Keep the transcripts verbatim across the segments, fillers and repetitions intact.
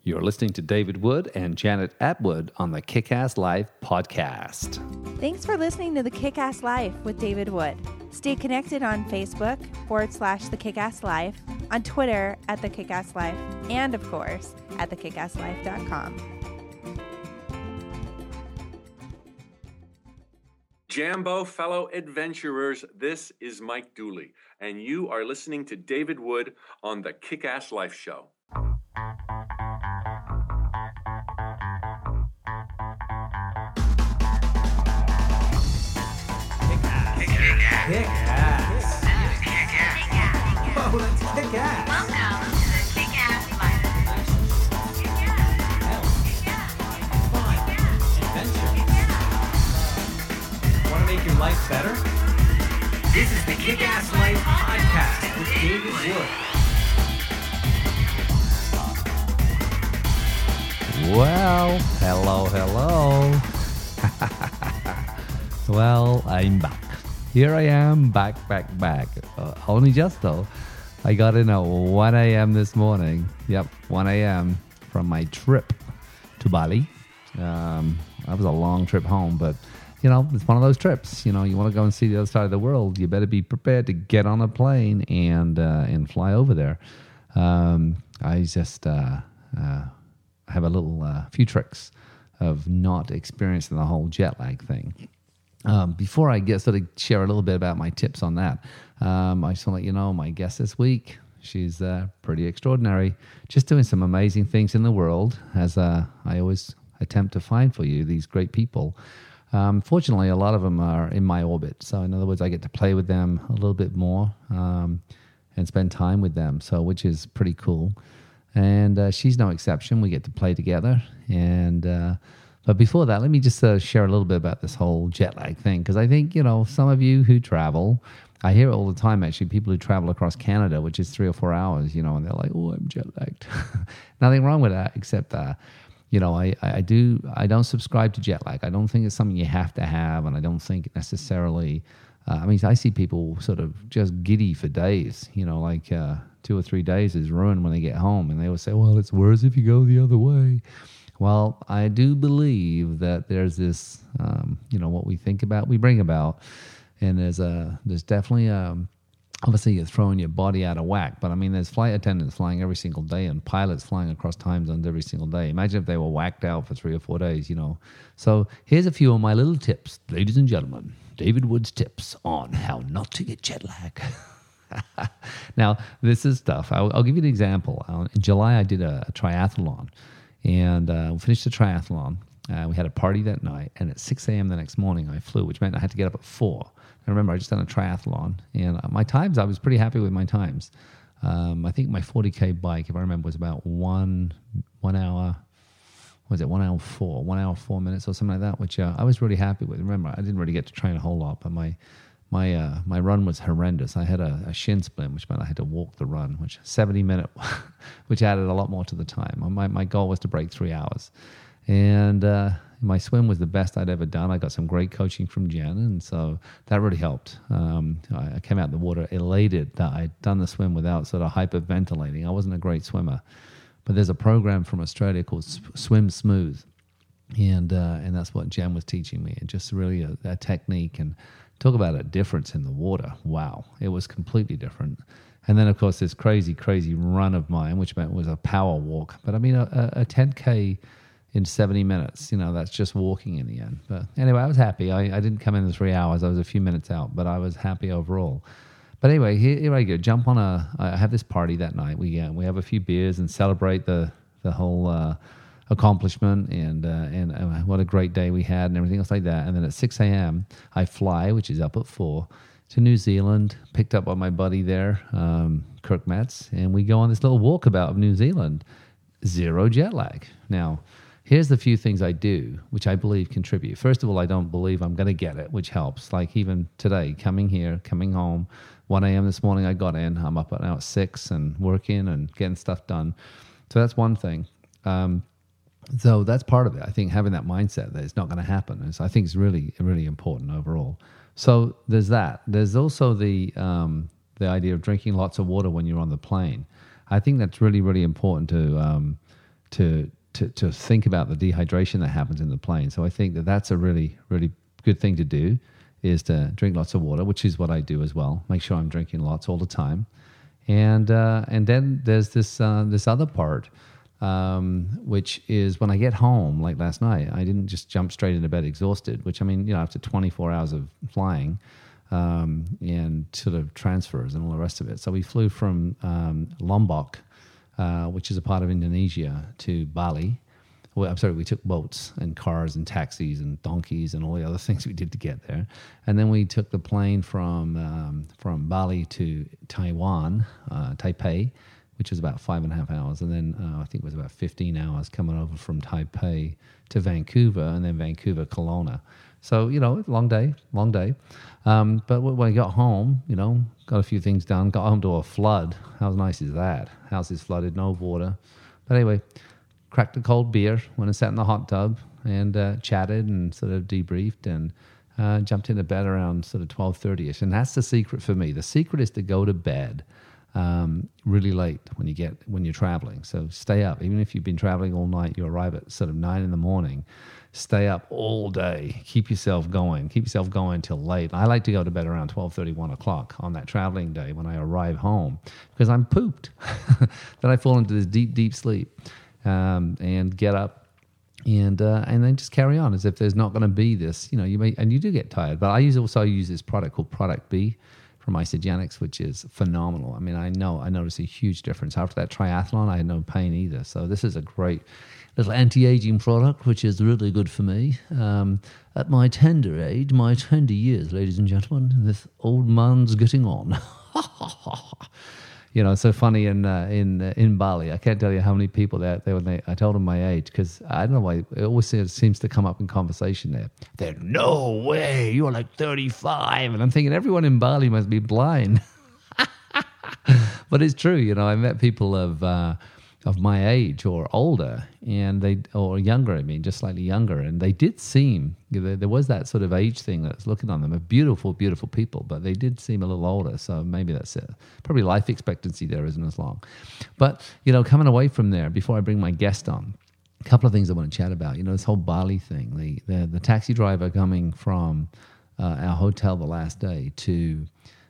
You're listening to David Wood and Janet Atwood on the Kick-Ass Life podcast. Thanks for listening to the Kick-Ass Life with David Wood. Stay connected on Facebook forward slash the Kick-Ass Life, on Twitter at the Kick-Ass Life, and of course at the kick ass life dot com. Jambo fellow adventurers, this is Mike Dooley, and you are listening to David Wood on the Kick-Ass Life Show. Kick-ass. Kick-ass. Kick-ass. Whoa, let's kick ass. Welcome to the Kick-Ass Life. Kick-ass. Fun. Adventure. Want to make your life better? This is the Kick-Ass Life podcast with David Wood. Well, hello, hello. Well, I'm back. Here I am, back, back, back. Uh, only just though. I got in at one a.m. this morning. Yep, one a.m. from my trip to Bali. Um, that was a long trip home, but, you know, it's one of those trips. You know, you want to go and see the other side of the world, you better be prepared to get on a plane and uh, and fly over there. Um, I just uh, uh, have a little uh, few tricks of not experiencing the whole jet lag thing. Um, before I get sort of share a little bit about my tips on that, um, I just want to let you know my guest this week, she's uh, pretty extraordinary, just doing some amazing things in the world, as uh, I always attempt to find for you, these great people. Um, fortunately, a lot of them are in my orbit. So in other words, I get to play with them a little bit more um, and spend time with them, so which is pretty cool. And uh, she's no exception. We get to play together. And uh, but before that, let me just uh, share a little bit about this whole jet lag thing, because I think, you know, some of you who travel, I hear it all the time, actually, people who travel across Canada, which is three or four hours, you know, and they're like, oh, I'm jet lagged. Nothing wrong with that, except, uh, you know, I, I do, I don't subscribe to jet lag. I don't think it's something you have to have, and I don't think necessarily, uh, I mean, I see people sort of just giddy for days, you know, like uh, two or three days is ruined when they get home, and they always say, well, it's worse if you go the other way. Well, I do believe that there's this, um, you know, what we think about, we bring about, and there's a, there's definitely, um, obviously you're throwing your body out of whack, but I mean, there's flight attendants flying every single day and pilots flying across time zones every single day. Imagine if they were whacked out for three or four days, you know. So here's a few of my little tips, ladies and gentlemen, David Wood's tips on how not to get jet lag. Now, this is stuff. I'll, I'll give you an example. In July, I did a, a triathlon. And uh, we finished the triathlon. Uh, we had a party that night, and at six a.m. the next morning, I flew, which meant I had to get up at four. And remember, I just done a triathlon, and my times, I was pretty happy with my times. Um, I think my forty K bike, if I remember, was about one one hour. What was it one hour four, one hour four minutes or something like that, which uh, I was really happy with. Remember, I didn't really get to train a whole lot, but my my uh, my run was horrendous. I had a, a shin splint, which meant I had to walk the run, which seventy minute, which added a lot more to the time. My my goal was to break three hours, and uh, my swim was the best I'd ever done. I got some great coaching from Jen, and so that really helped. Um, I, I came out of the water elated that I'd done the swim without sort of hyperventilating. I wasn't a great swimmer, but there's a program from Australia called Swim Smooth, and uh, and that's what Jen was teaching me, and just really a, a technique. And talk about a difference in the water. Wow. It was completely different. And then, of course, this crazy, crazy run of mine, which meant was a power walk. But, I mean, a, a ten K in seventy minutes, you know, that's just walking in the end. But anyway, I was happy. I, I didn't come in the three hours. I was a few minutes out, but I was happy overall. But anyway, here, here I go. Jump on a, I have this party that night. We uh, we have a few beers and celebrate the, the whole uh, accomplishment and uh, and uh, what a great day we had and everything else like that. And then at six a.m. I fly, which is up at four, to New Zealand, picked up by my buddy there, um, Kirk Metz, and we go on this little walkabout of New Zealand. Zero jet lag. Now, here's the few things I do, which I believe contribute. First of all, I don't believe I'm going to get it, which helps. Like even today, coming here, coming home, one a.m. this morning I got in. I'm up now at six and working and getting stuff done. So that's one thing. Um, So that's part of it. I think having that mindset that it's not going to happen is, I think, is really, really important overall. So there's that. There's also the um, the idea of drinking lots of water when you're on the plane. I think that's really, really important to um, to to to think about the dehydration that happens in the plane. So I think that that's a really really good thing to do, is to drink lots of water, which is what I do as well. Make sure I'm drinking lots all the time, and uh, and then there's this uh, this other part, um, which is when I get home, like last night, I didn't just jump straight into bed exhausted. Which I mean, you know, after twenty-four hours of flying. Um, and sort of transfers and all the rest of it. So we flew from um, Lombok, uh, which is a part of Indonesia, to Bali. Well, I'm sorry, we took boats and cars and taxis and donkeys and all the other things we did to get there. And then we took the plane from um, from Bali to Taiwan, uh, Taipei, which was about five and a half hours. And then uh, I think it was about fifteen hours coming over from Taipei to Vancouver, and then Vancouver, Kelowna. So, you know, long day, long day. Um, but when I got home, you know, got a few things done, got home to a flood. How nice is that? House is flooded, no water. But anyway, cracked a cold beer, went and sat in the hot tub and uh, chatted and sort of debriefed, and uh, jumped into bed around sort of twelve thirty-ish. And that's the secret for me. The secret is to go to bed um, really late when you get when you're traveling. So stay up. Even if you've been traveling all night, you arrive at sort of nine in the morning. Stay up all day. Keep yourself going. Keep yourself going till late. I like to go to bed around twelve thirty, one o'clock on that traveling day when I arrive home, because I'm pooped. Then I fall into this deep, deep sleep, um, and get up and uh, and then just carry on as if there's not going to be this. You know, you may, and you do get tired. But I use also use this product called Product B from Isagenix, which is phenomenal. I mean, I know I noticed a huge difference after that triathlon. I had no pain either. So this is a great little anti-aging product, which is really good for me. Um, at my tender age, my tender years, ladies and gentlemen, this old man's getting on. You know, it's so funny in uh, in uh, in Bali. I can't tell you how many people that they when they I told them my age, because I don't know why it always seems, seems to come up in conversation there. They're no way, you're like thirty-five, and I'm thinking everyone in Bali must be blind. But it's true, you know. I met people of uh, of my age or older, and they or younger. I mean, just slightly younger, and they did seem you know, there was that sort of age thing that was looking on them. They're beautiful, beautiful people, but they did seem a little older. So maybe that's it. Probably life expectancy there isn't as long. But you know, coming away from there, before I bring my guest on, a couple of things I want to chat about. You know, this whole Bali thing. The the, the taxi driver coming from uh, our hotel the last day to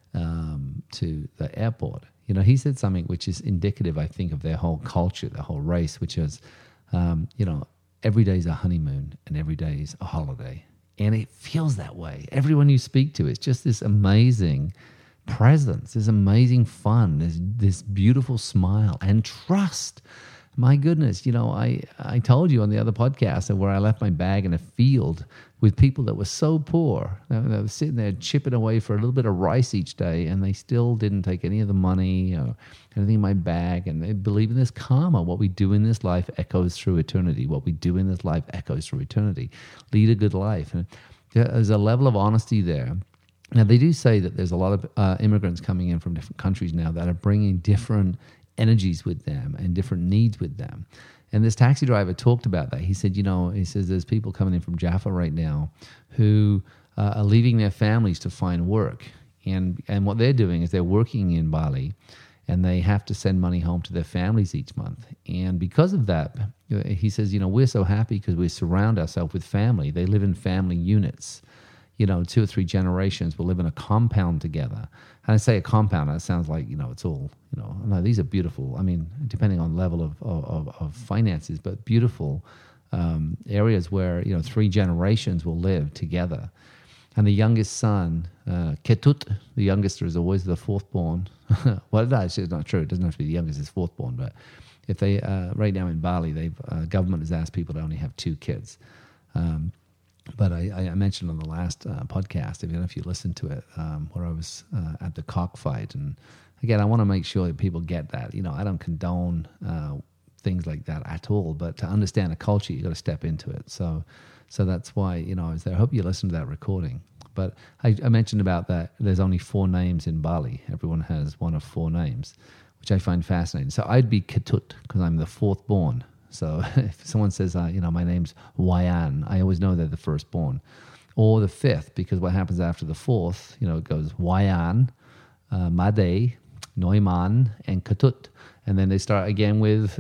um, to the airport. You know, he said something which is indicative, I think, of their whole culture, their whole race, which is, um, you know, every day is a honeymoon and every day is a holiday. And it feels that way. Everyone you speak to, it's just this amazing presence, this amazing fun, this, this beautiful smile and trust. My goodness, you know, I, I told you on the other podcast where I left my bag in a field with people that were so poor. They were sitting there chipping away for a little bit of rice each day, and they still didn't take any of the money or anything in my bag. And they believe in this karma. What we do in this life echoes through eternity. What we do in this life echoes through eternity. Lead a good life. And there's a level of honesty there. Now, they do say that there's a lot of uh, immigrants coming in from different countries now that are bringing different energies with them and different needs with them. And this taxi driver talked about that. He said, you know, he says there's people coming in from Jaffa right now who uh, are leaving their families to find work. And and what they're doing is they're working in Bali, and they have to send money home to their families each month. And because of that, he says, you know, we're so happy because we surround ourselves with family. They live in family units. You know, two or three generations will live in a compound together. And I say a compound, that sounds like, you know, it's all, you know, no, these are beautiful. I mean, depending on level of, of, of finances, but beautiful um, areas where, you know, three generations will live together. And the youngest son, uh, Ketut, the youngest is always the fourth born. Well, that's not true. It doesn't have to be the youngest is fourth born, but if they, uh, right now in Bali, they've, uh, government has asked people to only have two kids. Um, But I, I mentioned on the last uh, podcast, I don't know if you listened to it, um, where I was uh, at the cockfight. And again, I want to make sure that people get that. You know, I don't condone uh, things like that at all. But to understand a culture, you got to step into it. So, so that's why, you know, I was there. I hope you listened to that recording. But I, I mentioned about that. There's only four names in Bali. Everyone has one of four names, which I find fascinating. So I'd be Ketut because I'm the fourth born. So if someone says, uh, you know, my name's Wayan, I always know they're the firstborn. Or the fifth, because what happens after the fourth, you know, it goes Wayan, uh, Made, Neumann, and Ketut. And then they start again with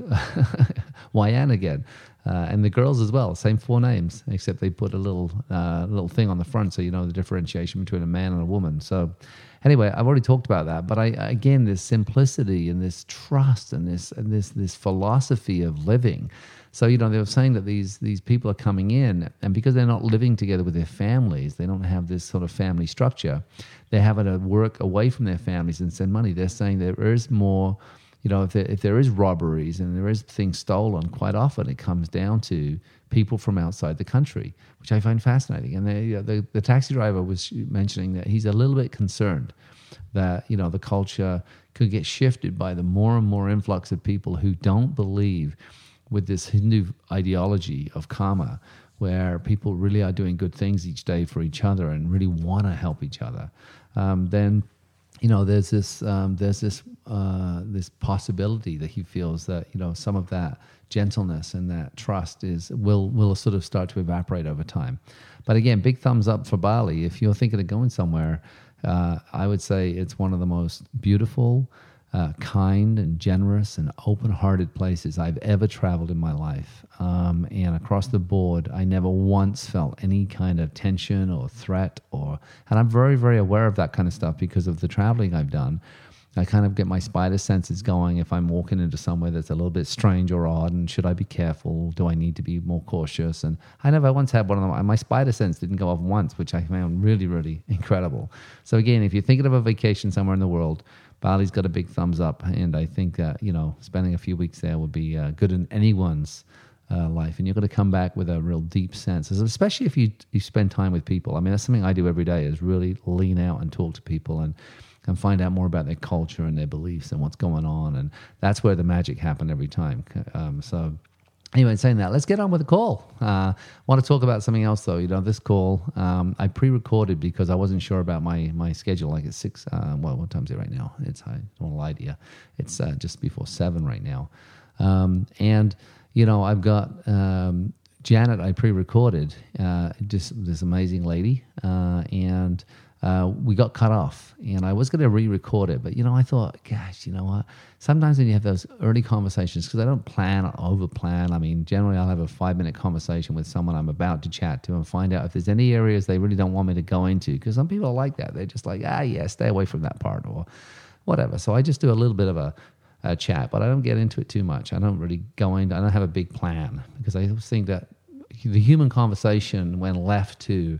Wyan again. Uh, and the girls as well, same four names, except they put a little uh, little thing on the front so you know the differentiation between a man and a woman. So anyway, I've already talked about that. But I again, this simplicity and this trust and this and this this philosophy of living. So, you know, they were saying that these these people are coming in, and because they're not living together with their families, they don't have this sort of family structure. They're having to work away from their families and send money. They're saying there is more... You know, if there, if there is robberies and there is things stolen, quite often it comes down to people from outside the country, which I find fascinating. And they, uh, the the taxi driver was mentioning that he's a little bit concerned that, you know, the culture could get shifted by the more and more influx of people who don't believe with this Hindu ideology of karma, where people really are doing good things each day for each other and really want to help each other. Um, then... You know, there's this um, there's this uh, this possibility that he feels that, you know, some of that gentleness and that trust is will will sort of start to evaporate over time. But again, big thumbs up for Bali. If you're thinking of going somewhere, uh, I would say it's one of the most beautiful, uh, kind and generous and open-hearted places I've ever traveled in my life. Um, and across the board, I never once felt any kind of tension or threat, or, and I'm very, very aware of that kind of stuff because of the traveling I've done. I kind of get my spider senses going if I'm walking into somewhere that's a little bit strange or odd, and should I be careful? Do I need to be more cautious? And I never once had one of them. My spider sense didn't go off once, which I found really, really incredible. So again, if you're thinking of a vacation somewhere in the world, Bali's got a big thumbs up, and I think that, you know, spending a few weeks there would be uh, good in anyone's uh, life, and you're going to come back with a real deep sense, especially if you you spend time with people. I mean, that's something I do every day, is really lean out and talk to people and and find out more about their culture and their beliefs and what's going on, and that's where the magic happened every time. Um, so anyway, saying that, let's get on with the call. I uh, want to talk about something else, though. You know, this call, um, I pre-recorded because I wasn't sure about my my schedule. Like it's six, uh, well, what time is it right now? It's, I don't want to lie to you. It's uh, just before seven right now. Um, and, you know, I've got um, Janet, I pre-recorded, uh, just this amazing lady, uh, and Uh, we got cut off, and I was going to re-record it, but, you know, I thought, gosh, you know what? Sometimes when you have those early conversations, because I don't plan or over-plan. I mean, generally I'll have a five-minute conversation with someone I'm about to chat to and find out if there's any areas they really don't want me to go into, because some people are like that. They're just like, ah, yeah, stay away from that part or whatever. So I just do a little bit of a, a chat, but I don't get into it too much. I don't really go into, I don't have a big plan, because I think that the human conversation, when left to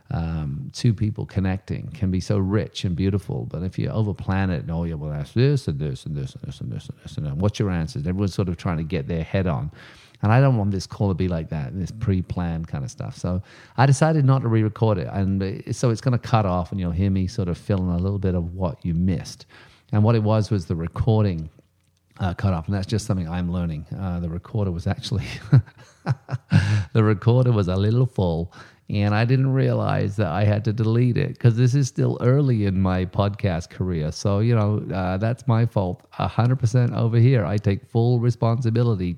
Um, two people connecting, can be so rich and beautiful. But if you overplan it, and oh, yeah, well, ask this and this and this and this and this and this, and what's your answers? Everyone's sort of trying to get their head on. And I don't want this call to be like that, this pre-planned kind of stuff. So I decided not to re-record it. And so it's going to cut off, and you'll hear me sort of fill in a little bit of what you missed. And what it was was the recording uh, cut off. And that's just something I'm learning. Uh, the recorder was actually, the recorder was a little full. And I didn't realize that I had to delete it, because this is still early in my podcast career. So, you know, uh, that's my fault. one hundred percent over here. I take full responsibility.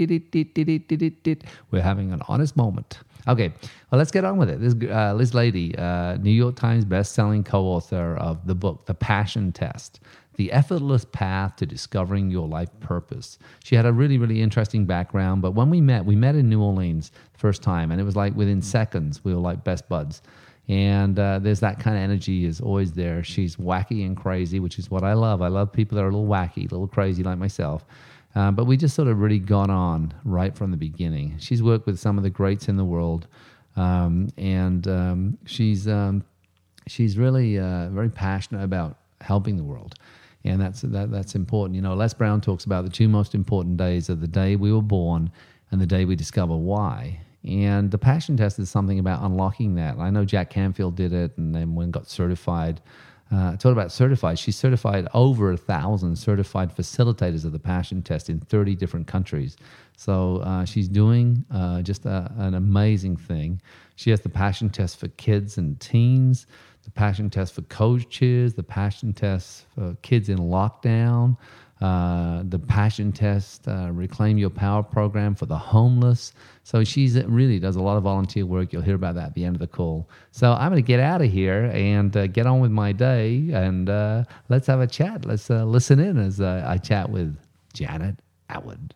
We're having an honest moment. Okay, well, let's get on with it. This, uh, Liz Lady, uh, New York Times best-selling co-author of the book, The Passion Test, The Effortless Path to Discovering Your Life Purpose. She had a really, really interesting background, but when we met, we met in New Orleans the first time, and it was like within seconds, we were like best buds. And uh, there's that kind of energy is always there. She's wacky and crazy, which is what I love. I love people that are a little wacky, a little crazy like myself. Uh, but we just sort of really gone on right from the beginning. She's worked with some of the greats in the world, um, and um, she's um, she's really uh, very passionate about helping the world. And that's that, that's important. You know, Les Brown talks about the two most important days are the day we were born and the day we discover why. And the Passion Test is something about unlocking that. I know Jack Canfield did it, and then when got certified, uh, I told about certified. She certified over a thousand certified facilitators of the Passion Test in thirty different countries. So uh, she's doing uh, just a, an amazing thing. She has the Passion Test for kids and teens, the Passion Test for coaches, the Passion Test for kids in lockdown, uh, the Passion Test, uh, Reclaim Your Power program for the homeless. So she's really does a lot of volunteer work. You'll hear about that at the end of the call. So I'm going to get out of here and uh, get on with my day, and uh, let's have a chat. Let's uh, listen in as uh, I chat with Janet Atwood.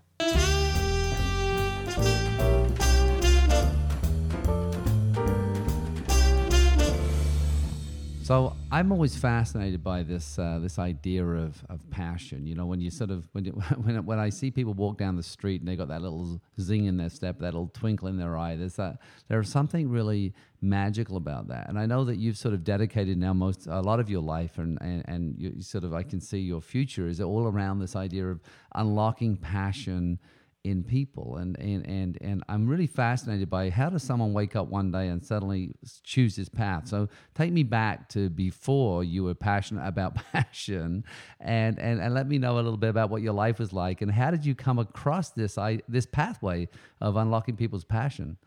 So I'm always fascinated by this uh, this idea of, of passion. You know, when you sort of when you, when when I see people walk down the street and they got that little zing in their step, that little twinkle in their eye, there's that there's something really magical about that. And I know that you've sort of dedicated now most a lot of your life, and and and you sort of I can see your future is all around this idea of unlocking passion in people, and, and and and I'm really fascinated by how does someone wake up one day and suddenly choose this path. So take me back to before you were passionate about passion, and and, and let me know a little bit about what your life was like, and how did you come across this I, this pathway of unlocking people's passion?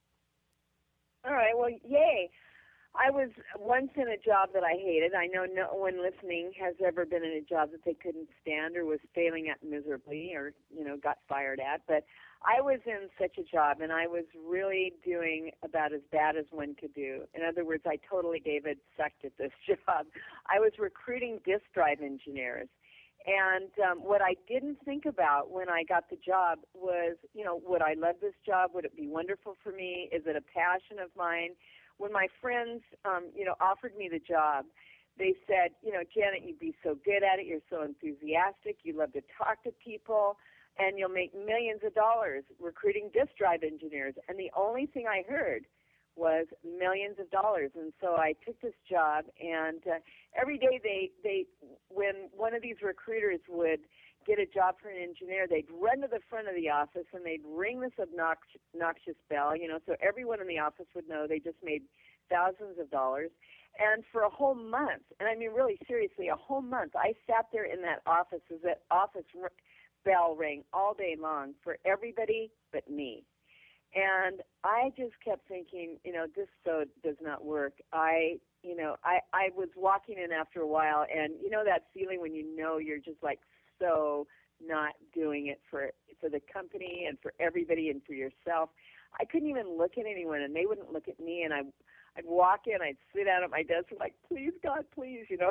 All right, well, yay. I was once in a job that I hated. I know no one listening has ever been in a job that they couldn't stand or was failing at miserably or, you know, got fired at. But I was in such a job, and I was really doing about as bad as one could do. In other words, I totally, David, sucked at this job. I was recruiting disk drive engineers. And um, what I didn't think about when I got the job was, you know, would I love this job? Would it be wonderful for me? Is it a passion of mine? When my friends, um, you know, offered me the job, they said, you know, Janet, you'd be so good at it. You're so enthusiastic. You love to talk to people, and you'll make millions of dollars recruiting disk drive engineers. And the only thing I heard was millions of dollars. And so I took this job, and uh, every day they, they, when one of these recruiters would get a job for an engineer, they'd run to the front of the office and they'd ring this obnoxious, obnoxious bell, you know, so everyone in the office would know they just made thousands of dollars. And for a whole month, and I mean really seriously, a whole month, I sat there in that office as that office r- bell rang all day long for everybody but me. And I just kept thinking, you know, this so does not work. I, you know, I, I was walking in after a while, and you know that feeling when you know you're just like so not doing it for for the company and for everybody and for yourself. I couldn't even look at anyone, and they wouldn't look at me, and I, I'd walk in, I'd sit down at my desk, and like, please, God, please, you know,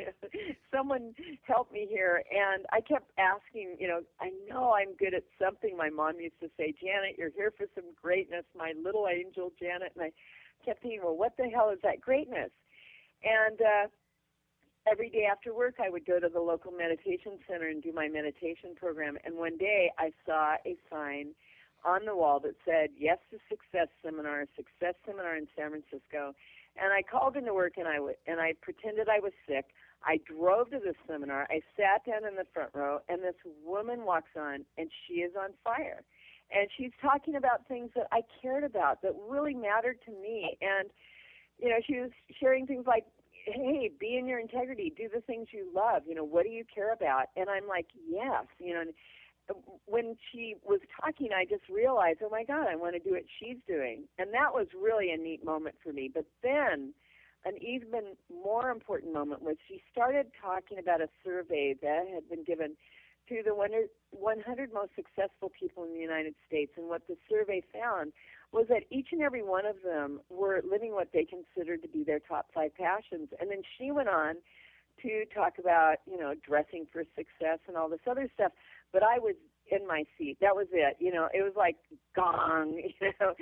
someone help me here. And I kept asking, you know, I know I'm good at something. My mom used to say, Janet, you're here for some greatness, my little angel, Janet. And I kept thinking, well, what the hell is that greatness? And uh, every day after work, I would go to the local meditation center and do my meditation program. And one day I saw a sign on the wall that said, yes to success seminar, success seminar in San Francisco. And I called into work, and I, w- and I pretended I was sick. I drove to the seminar. I sat down in the front row, and this woman walks on, and she is on fire. And she's talking about things that I cared about, that really mattered to me. And, you know, she was sharing things like, hey, be in your integrity, do the things you love, you know, what do you care about? And I'm like, yes, you know, and when she was talking, I just realized, oh my God, I want to do what she's doing. And that was really a neat moment for me. But then an even more important moment was she started talking about a survey that had been given to the one hundred most successful people in the United States. And what the survey found was that each and every one of them were living what they considered to be their top five passions. And then she went on to talk about, you know, dressing for success and all this other stuff. But I was in my seat. That was it. You know, it was like gong, you know.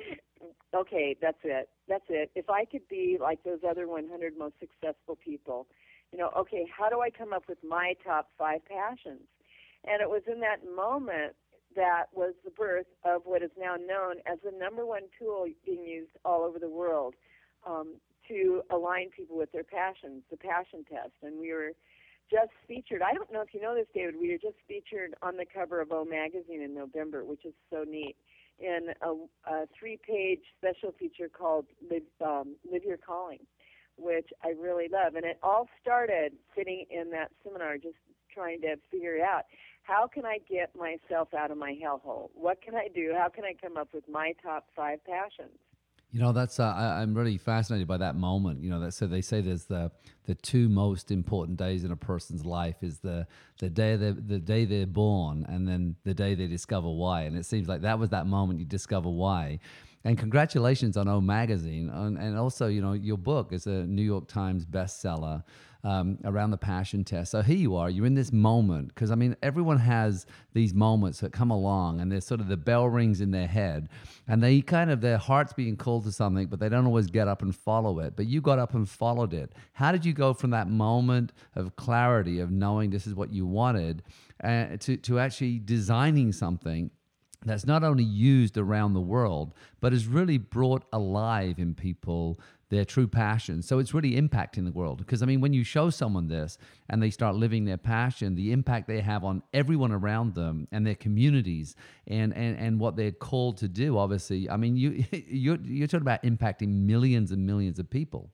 Okay, that's it. That's it. If I could be like those other one hundred most successful people, you know, okay, how do I come up with my top five passions? And it was in that moment that was the birth of what is now known as the number one tool being used all over the world um, to align people with their passions, the passion test. And we were just featured, I don't know if you know this, David, we were just featured on the cover of O Magazine in November, which is so neat, in a, a three-page special feature called Live, um, Live Your Calling, which I really love. And it all started sitting in that seminar just trying to figure it out. How can I get myself out of my hellhole? What can I do? How can I come up with my top five passions? You know, that's uh, I, I'm really fascinated by that moment. You know, that so they say there's the the two most important days in a person's life is the the day they the day they're born, and then the day they discover why. And it seems like that was that moment you discover why. And congratulations on O Magazine, and, and also, you know, your book is a New York Times bestseller. um, around the passion test. So here you are, you're in this moment, because I mean, everyone has these moments that come along and there's sort of the bell rings in their head and they kind of, their heart's being called to something, but they don't always get up and follow it. But you got up and followed it. How did you go from that moment of clarity, of knowing this is what you wanted, uh, to, to actually designing something that's not only used around the world, but is really brought alive in people their true passion? So it's really impacting the world. Because, I mean, when you show someone this and they start living their passion, the impact they have on everyone around them and their communities and, and, and what they're called to do, obviously, I mean, you, you're, you're talking about impacting millions and millions of people.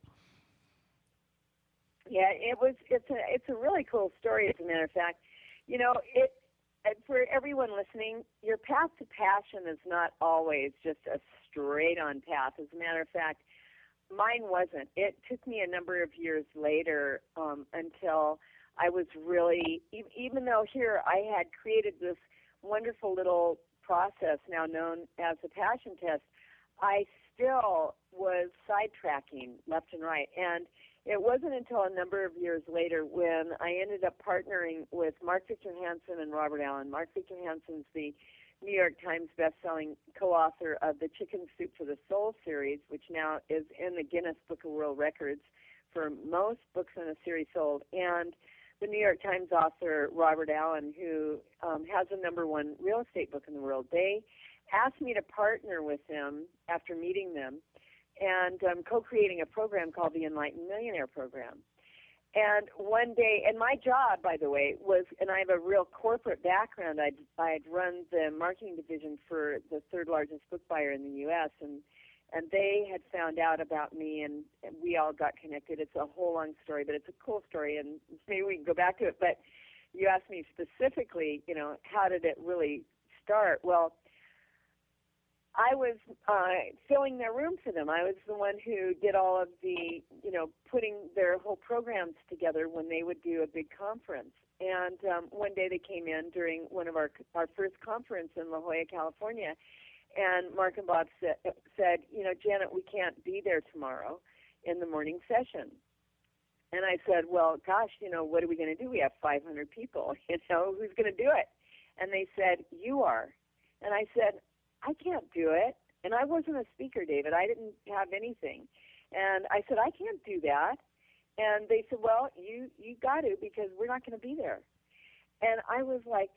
Yeah, it was. It's a it's a really cool story. As a matter of fact, you know, it for everyone listening, your path to passion is not always just a straight-on path. As a matter of fact, mine wasn't. It took me a number of years later um, until I was really, even though here I had created this wonderful little process now known as the passion test, I still was sidetracking left and right. And it wasn't until a number of years later when I ended up partnering with Mark Victor Hansen and Robert Allen. Mark Victor Hansen's the New York Times best-selling co-author of the Chicken Soup for the Soul series, which now is in the Guinness Book of World Records for most books in a series sold, and the New York Times author Robert Allen, who um, has the number one real estate book in the world. They asked me to partner with them after meeting them and um, co-creating a program called the Enlightened Millionaire Program. And one day, and my job, by the way, was, and I have a real corporate background. I'd, I'd run the marketing division for the third largest book buyer in the U S, and and they had found out about me, and, and we all got connected. It's a whole long story, but it's a cool story, and maybe we can go back to it. But you asked me specifically, you know, how did it really start? Well, I was uh, filling their room for them. I was the one who did all of the, you know, putting their whole programs together when they would do a big conference. And um, one day they came in during one of our our first conference in La Jolla, California, and Mark and Bob said, said, you know, Janet, we can't be there tomorrow in the morning session. And I said, well, gosh, you know, what are we going to do? We have five hundred people. You know, who's going to do it? And they said, you are. And I said, I can't do it. And I wasn't a speaker, David. I didn't have anything. And I said, I can't do that. And they said, well, you, you got to, because we're not going to be there. And I was like,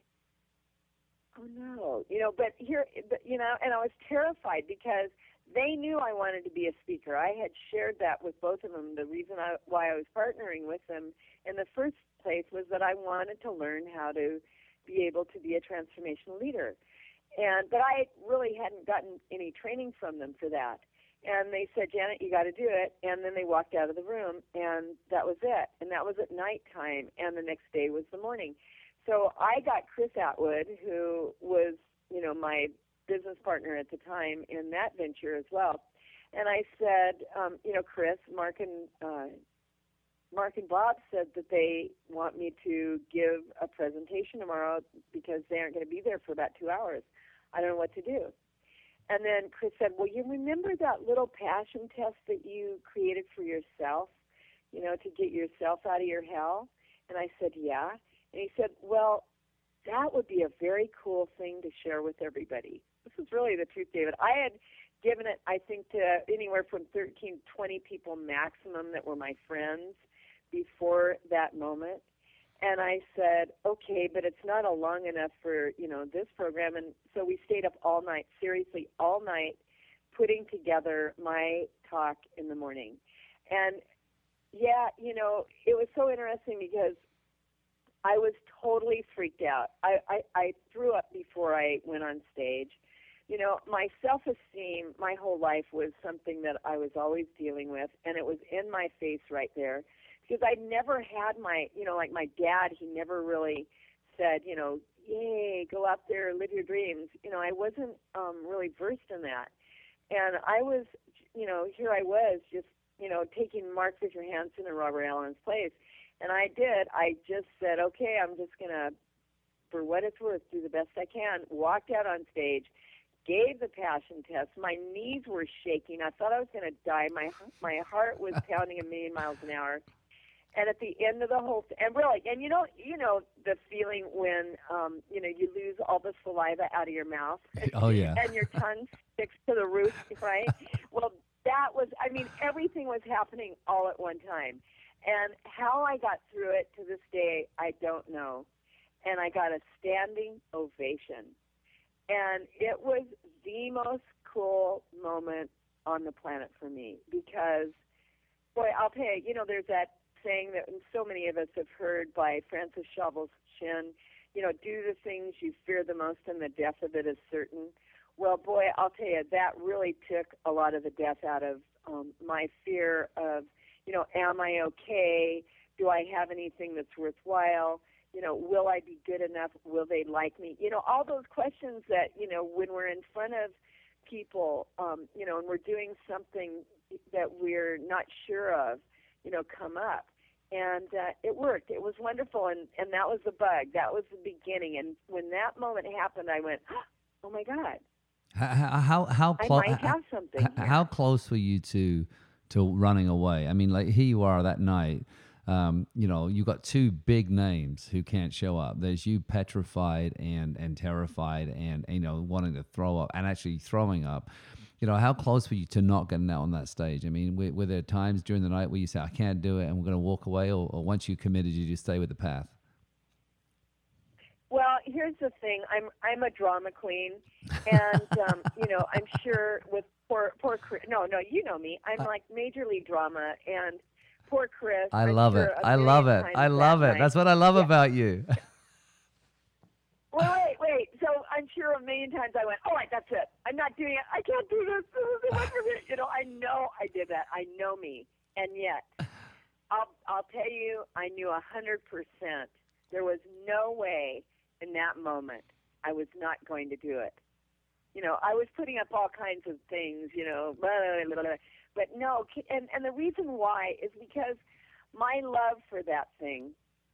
oh, no. You know, but here, you know, and I was terrified because they knew I wanted to be a speaker. I had shared that with both of them. The reason I, why I was partnering with them in the first place was that I wanted to learn how to be able to be a transformational leader. And but I really hadn't gotten any training from them for that. And they said, Janet, you got to do it. And then they walked out of the room, and that was it. And that was at nighttime, and the next day was the morning. So I got Chris Atwood, who was, you know, my business partner at the time in that venture as well. And I said, um, you know, Chris, Mark and uh, Mark and Bob said that they want me to give a presentation tomorrow because they aren't going to be there for about two hours. I don't know what to do. And then Chris said, well, you remember that little passion test that you created for yourself, you know, to get yourself out of your hell? And I said, yeah. And he said, well, that would be a very cool thing to share with everybody. This is really the truth, David. I had given it, I think, to anywhere from thirteen, twenty people maximum that were my friends before that moment. And I said, okay, but it's not a long enough for, you know, this program. And so we stayed up all night, seriously, all night, putting together my talk in the morning. And, yeah, you know, it was so interesting because I was totally freaked out. I, I, I threw up before I went on stage. You know, my self-esteem, my whole life was something that I was always dealing with, and it was in my face right there. Because I never had my, you know, like my dad, he never really said, you know, yay, go out there, live your dreams. You know, I wasn't um, really versed in that. And I was, you know, here I was just, you know, taking Mark Victor Hansen and Robert Allen's place. And I did. I just said, okay, I'm just going to, for what it's worth, do the best I can. Walked out on stage, gave the passion test. My knees were shaking. I thought I was going to die. My, my heart was pounding a million miles an hour. And at the end of the whole thing, and really, and you know, you know the feeling when, um, you know, you lose all the saliva out of your mouth. Oh, yeah. And your tongue sticks to the roof, right? Well, that was, I mean, everything was happening all at one time. And how I got through it to this day, I don't know. And I got a standing ovation. And it was the most cool moment on the planet for me because, boy, I'll tell you, you know, there's that saying that so many of us have heard by Francis Chavos-Chin, you know, do the things you fear the most and the death of it is certain. Well, boy, I'll tell you, that really took a lot of the death out of um, my fear of, you know, am I okay? Do I have anything that's worthwhile? You know, will I be good enough? Will they like me? You know, all those questions that, you know, when we're in front of people, um, you know, and we're doing something that we're not sure of, you know, come up. And uh, it worked. It was wonderful. And, and that was the bug. That was the beginning. And when that moment happened, I went, oh, my God. How how how, clo- I might have something how, here. how close were you to to running away? I mean, like here you are that night. Um, you know, you got two big names who can't show up. There's you petrified and and terrified and you know wanting to throw up and actually throwing up. You know, how close were you to not getting out on that stage? I mean, were, were there times during the night where you say, I can't do it and we're going to walk away, or, or once you committed, you just stay with the path? Well, here's the thing. I'm I'm a drama queen, and um, you know I'm sure with poor poor Chris. No, no, you know me. I'm like majorly drama, and poor Chris. I I'm love sure it. a I million love it. times I that love it. night- That's what I love Yeah. about you. Well, wait, wait. So I'm sure a million times I went, all right, that's it. I'm not doing it. I can't do this. This is enough for me. You know, I know I did that. I know me, and yet, I'll I'll tell you, I knew a hundred percent. There was no way in that moment I was not going to do it. You know, I was putting up all kinds of things, you know, blah, blah, blah, blah. But no, and, and the reason why is because my love for that thing,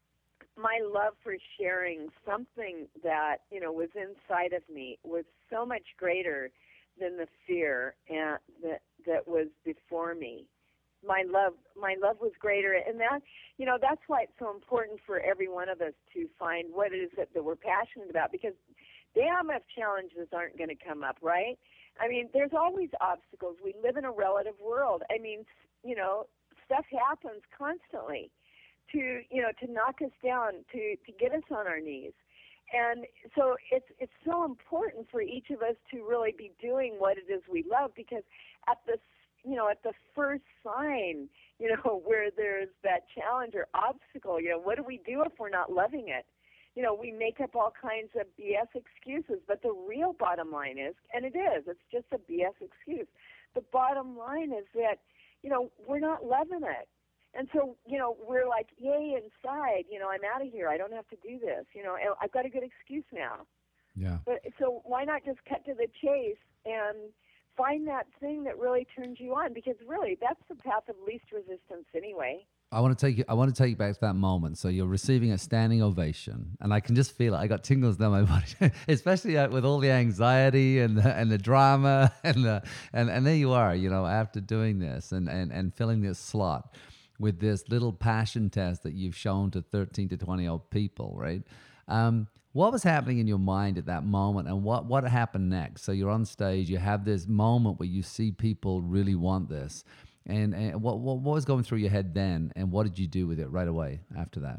my love for sharing something that, you know, was inside of me was so much greater than the fear and that, that was before me. My love, my love was greater, and that, you know, that's why it's so important for every one of us to find what it is that, that we're passionate about. Because damn if challenges aren't going to come up, right? I mean, there's always obstacles. We live in a relative world. I mean, you know, stuff happens constantly to, you know, to knock us down, to to get us on our knees. And so it's it's so important for each of us to really be doing what it is we love, because at the you know, at the first sign, you know, where there's that challenge or obstacle, you know, what do we do if we're not loving it? You know, we make up all kinds of B S excuses, but the real bottom line is, and it is, it's just a B S excuse. The bottom line is that, you know, we're not loving it. And so, you know, we're like, yay, inside, you know, I'm out of here. I don't have to do this. You know, I've got a good excuse now. Yeah. But so why not just cut to the chase and find that thing that really turns you on, because really that's the path of least resistance anyway. I want to take you. I want to take you back to that moment. So you're receiving a standing ovation, and I can just feel it. I got tingles down my body, especially uh, with all the anxiety and the, and the drama, and the and and there you are. You know, after doing this and and and filling this slot with this little passion test that you've shown to thirteen to twenty old people, right? Um, what was happening in your mind at that moment, and what, what happened next? So you're on stage, you have this moment where you see people really want this, and, and what, what what was going through your head then, and what did you do with it right away after that?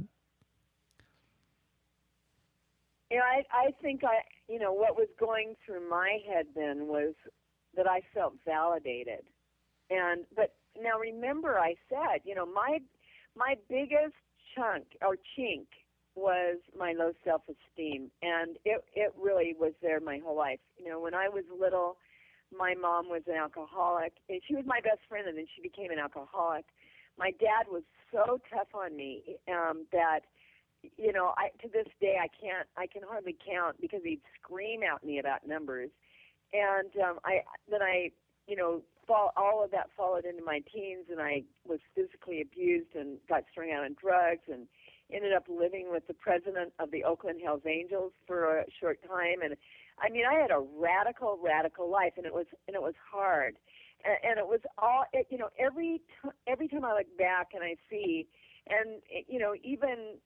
You know, I, I think I, you know, what was going through my head then was that I felt validated, and but now remember I said, you know, my my biggest chunk or chink was my low self-esteem, and it it really was there my whole life. You know, when I was little, my mom was an alcoholic, and she was my best friend, and then she became an alcoholic. My dad was so tough on me um, that, you know, I to this day I can't I can hardly count, because he'd scream at me about numbers, and um, I then I you know fall, all of that followed into my teens, and I was physically abused and got strung out on drugs and ended up living with the president of the Oakland Hells Angels for a short time. And I mean, I had a radical, radical life, and it was and it was hard. And, and it was all, it, you know, every t- every time I look back and I see And, you know, even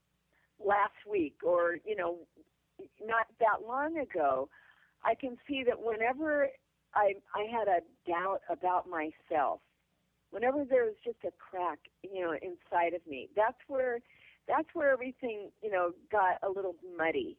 last week or, you know, not that long ago, I can see that whenever I, I had a doubt about myself, whenever there was just a crack, you know, inside of me, that's where, that's where everything, you know, got a little muddy.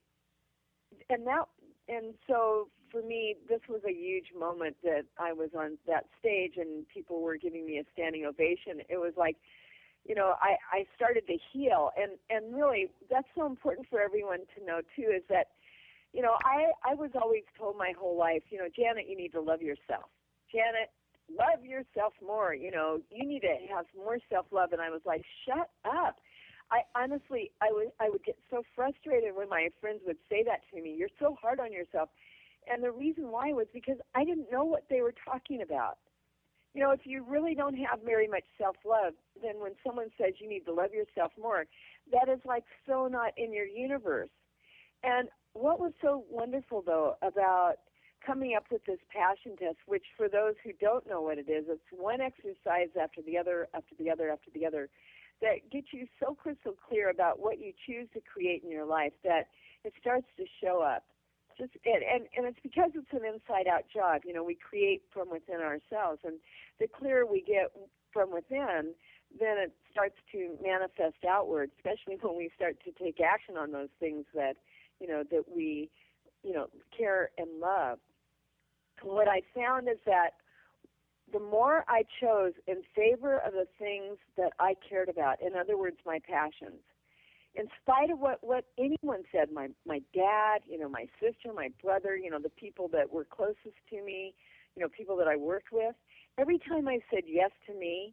And that, and so for me, this was a huge moment that I was on that stage and people were giving me a standing ovation. It was like, you know, I, I started to heal. And, and really, that's so important for everyone to know, too, is that, you know, I, I was always told my whole life, you know, Janet, you need to love yourself. Janet, love yourself more. You know, you need to have more self-love. And I was like, shut up. I honestly, I would, I would get so frustrated when my friends would say that to me. You're so hard on yourself. And the reason why was because I didn't know what they were talking about. You know, if you really don't have very much self-love, then when someone says you need to love yourself more, that is like so not in your universe. And what was so wonderful, though, about coming up with this passion test, which for those who don't know what it is, it's one exercise after the other, after the other, after the other, that gets you so crystal clear about what you choose to create in your life that it starts to show up. Just and, and, and it's because it's an inside-out job. You know, we create from within ourselves, and the clearer we get from within, then it starts to manifest outward, especially when we start to take action on those things that, you know, that we, you know, care and love. What I found is that the more I chose in favor of the things that I cared about, in other words, my passions, in spite of what, what anyone said, my, my dad, you know, my sister, my brother, you know, the people that were closest to me, you know, people that I worked with, every time I said yes to me,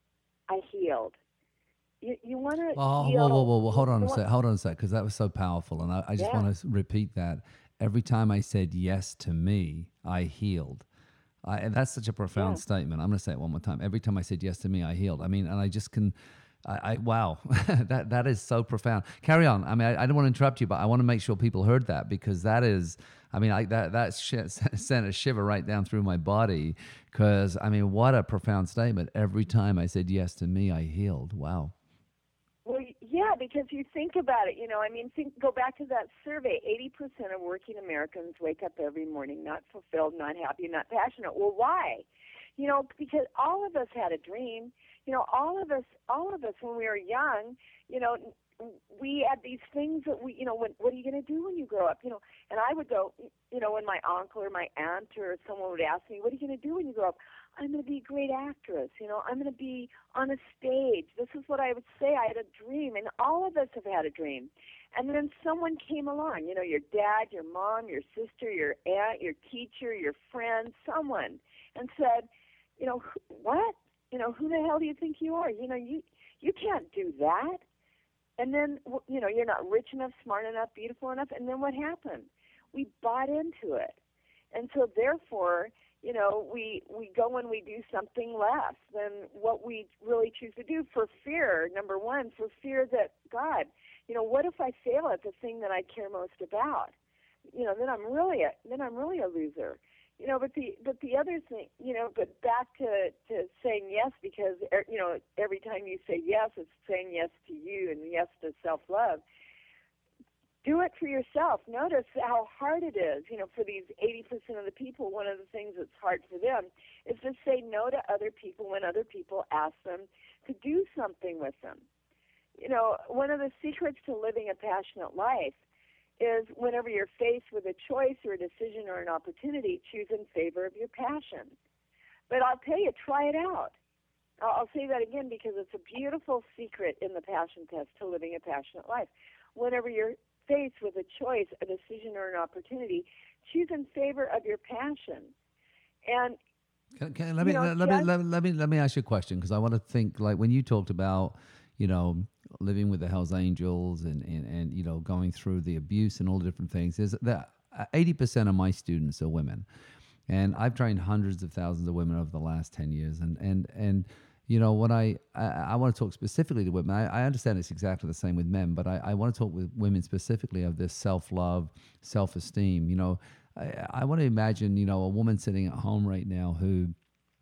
I healed. You, you want to oh, heal. Whoa, whoa, whoa, whoa. Hold on a want, sec. Hold on a sec, because that was so powerful. And I, I just yeah. want to repeat that. Every time I said yes to me, I healed. I, and that's such a profound yeah. statement. I'm going to say it one more time. Every time I said yes to me, I healed. I mean, and I just can, I, I wow, that that is so profound. Carry on. I mean, I, I don't want to interrupt you, but I want to make sure people heard that, because that is, I mean, I, that that sh- sent a shiver right down through my body, because, I mean, what a profound statement. Every time I said yes to me, I healed. Wow. Well, yeah, because you think about it, you know, I mean, think, go back to that survey. eighty percent of working Americans wake up every morning not fulfilled, not happy, not passionate. Well, why? You know, because all of us had a dream. You know, all of us, all of us when we were young, you know, we had these things that we, you know, when, what are you going to do when you grow up? You know, and I would go, you know, when my uncle or my aunt or someone would ask me, what are you going to do when you grow up? I'm going to be a great actress. You know, I'm going to be on a stage. This is what I would say. I had a dream, and all of us have had a dream. And then someone came along, you know, your dad, your mom, your sister, your aunt, your teacher, your friend, someone, and said, you know, what? You know, who the hell do you think you are? You know, you you can't do that. And then, you know, you're not rich enough, smart enough, beautiful enough. And then what happened? We bought into it. And so therefore, you know, we, we go and we do something less than what we really choose to do for fear, number one, for fear that, God, you know, what if I fail at the thing that I care most about? You know, then I'm really a, then I'm really a loser. You know, but the but the other thing, you know, but back to, to saying yes, because, you know, every time you say yes, it's saying yes to you and yes to self-love. Do it for yourself. Notice how hard it is, you know, for these eighty percent of the people. One of the things that's hard for them is to say no to other people when other people ask them to do something with them. You know, one of the secrets to living a passionate life is whenever you're faced with a choice or a decision or an opportunity, choose in favor of your passion. But I'll tell you, try it out. I'll say that again because it's a beautiful secret in the passion test to living a passionate life. Whenever you're faced with a choice, a decision, or an opportunity, choose in favor of your passion. And can, can, let me know, let, let just, me let, let me let me ask you a question, because I want to think, like, when you talked about, you know, living with the Hells Angels and, and, and you know, going through the abuse and all the different things, is that eighty percent of my students are women. And I've trained hundreds of thousands of women over the last ten years. And, and, and you know, what I, I, I want to talk specifically to women. I, I understand it's exactly the same with men, but I, I want to talk with women specifically of this self-love, self-esteem. You know, I, I want to imagine, you know, a woman sitting at home right now who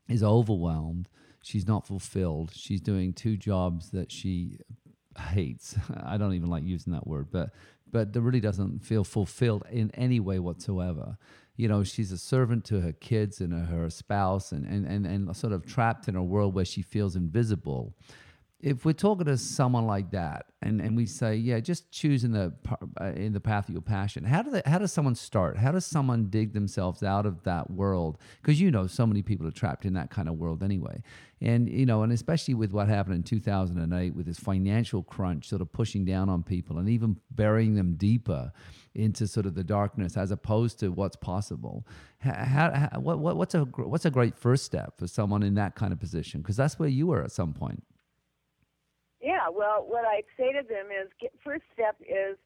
is overwhelmed. She's not fulfilled. She's doing two jobs that she hates. I don't even like using that word, but but that really doesn't feel fulfilled in any way whatsoever. You know, she's a servant to her kids and her spouse, and and and, and sort of trapped in a world where she feels invisible. If we're talking to someone like that, and, and we say, yeah, just choose in the uh, in the path of your passion. How do they, how does someone start? How does someone dig themselves out of that world? Because you know, so many people are trapped in that kind of world anyway. And you know, and especially with what happened in two thousand eight, with this financial crunch sort of pushing down on people and even burying them deeper into sort of the darkness, as opposed to what's possible. How, how, what, what, what's a what's a great first step for someone in that kind of position? Because that's where you were at some point. Yeah, well, what I'd say to them is, get, first step is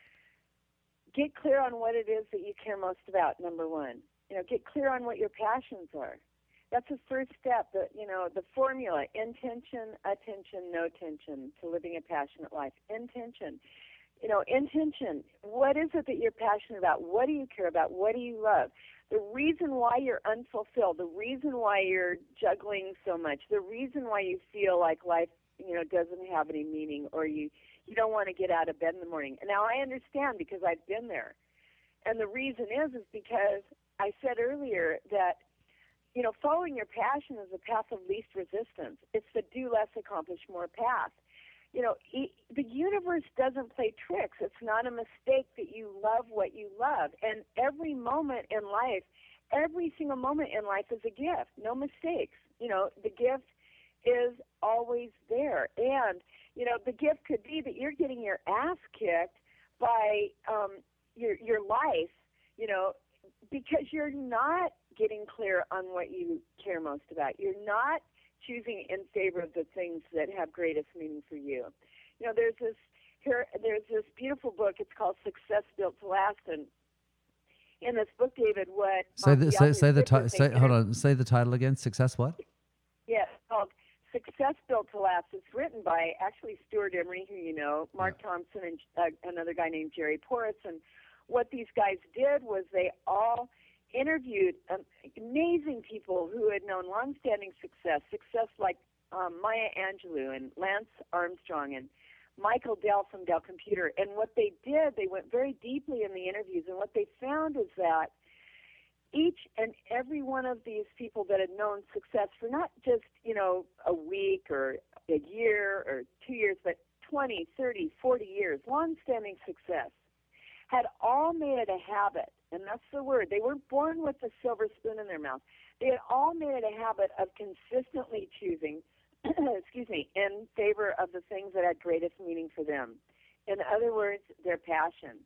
get clear on what it is that you care most about, number one. You know, get clear on what your passions are. That's the first step, the, you know, the formula, intention, attention, no tension to living a passionate life. Intention. You know, intention, what is it that you're passionate about? What do you care about? What do you love? The reason why you're unfulfilled, the reason why you're juggling so much, the reason why you feel like life you know, doesn't have any meaning, or you, you don't want to get out of bed in the morning. And now I understand because I've been there. And the reason is, is because I said earlier that, you know, following your passion is a path of least resistance. It's the do less, accomplish more path. You know, e- the universe doesn't play tricks. It's not a mistake that you love what you love. And every moment in life, every single moment in life is a gift. No mistakes. You know, the gift is always there. And, you know, the gift could be that you're getting your ass kicked by um, your your life, you know, because you're not getting clear on what you care most about. You're not choosing in favor of the things that have greatest meaning for you. You know, there's this here there's this beautiful book. It's called Success Built to Last, and in this book, David, what say um, the, the say say the ti- ti- say hold on say the title again. Success what? Yeah, it's called Success Built to Last. It's written by actually Stuart Emery, who you know, Mark yeah. Thompson, and uh, another guy named Jerry Porras. And what these guys did was they all interviewed um, amazing people who had known longstanding success, success like um, Maya Angelou and Lance Armstrong and Michael Dell from Dell Computer. And what they did, they went very deeply in the interviews, and what they found is that each and every one of these people that had known success for not just, you know, a week or a year or two years, but twenty, thirty, forty years, long-standing success, had all made it a habit, and that's the word. They weren't born with a silver spoon in their mouth. They had all made it a habit of consistently choosing, excuse me, in favor of the things that had greatest meaning for them. In other words, their passion.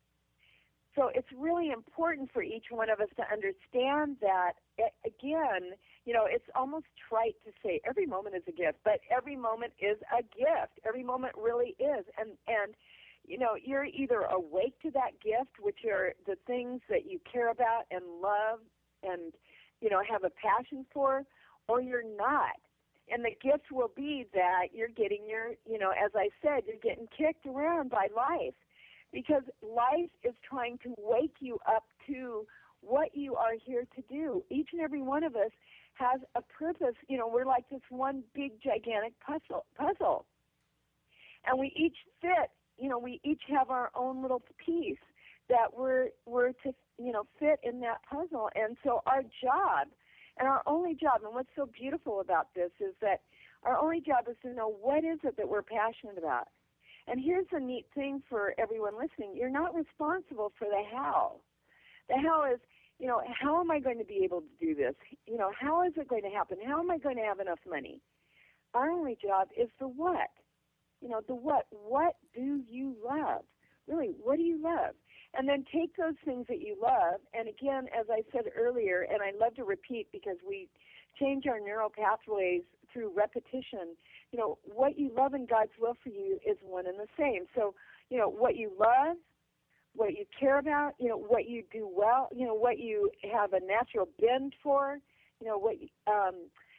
So it's really important for each one of us to understand that, again, you know, it's almost trite to say every moment is a gift, but every moment is a gift. Every moment really is. And, and you know, you're either awake to that gift, which are the things that you care about and love and, you know, have a passion for, or you're not. And the gift will be that you're getting your, you know, as I said, you're getting kicked around by life. Because life is trying to wake you up to what you are here to do. Each and every one of us has a purpose. You know, we're like this one big, gigantic puzzle. puzzle. And we each fit, you know, we each have our own little piece that we're, we're to, you know, fit in that puzzle. And so our job, and our only job, and what's so beautiful about this is that our only job is to know what is it that we're passionate about. And here's the neat thing for everyone listening. You're not responsible for the how. The how is, you know, how am I going to be able to do this? You know, how is it going to happen? How am I going to have enough money? Our only job is the what. You know, the what. What do you love? Really, what do you love? And then take those things that you love, and again, as I said earlier, and I love to repeat because we change our neural pathways through repetition, you know, what you love in God's will for you is one and the same. So, you know, what you love, what you care about, you know, what you do well, you know, what you have a natural bend for, you know, what um,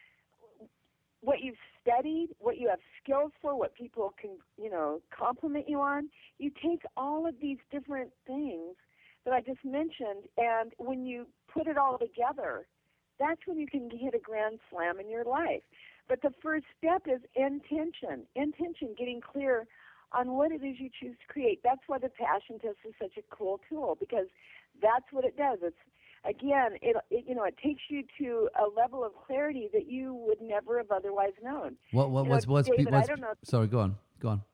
what you've studied, what you have skills for, what people can, you know, compliment you on. You take all of these different things that I just mentioned, and when you put it all together, that's when you can hit a grand slam in your life. But the first step is intention. Intention, getting clear on what it is you choose to create. That's why the passion test is such a cool tool, because that's what it does. It's again, it, it you know, it takes you to a level of clarity that you would never have otherwise known. What what You know, was what's, David, what's I don't know. sorry, go on, go on.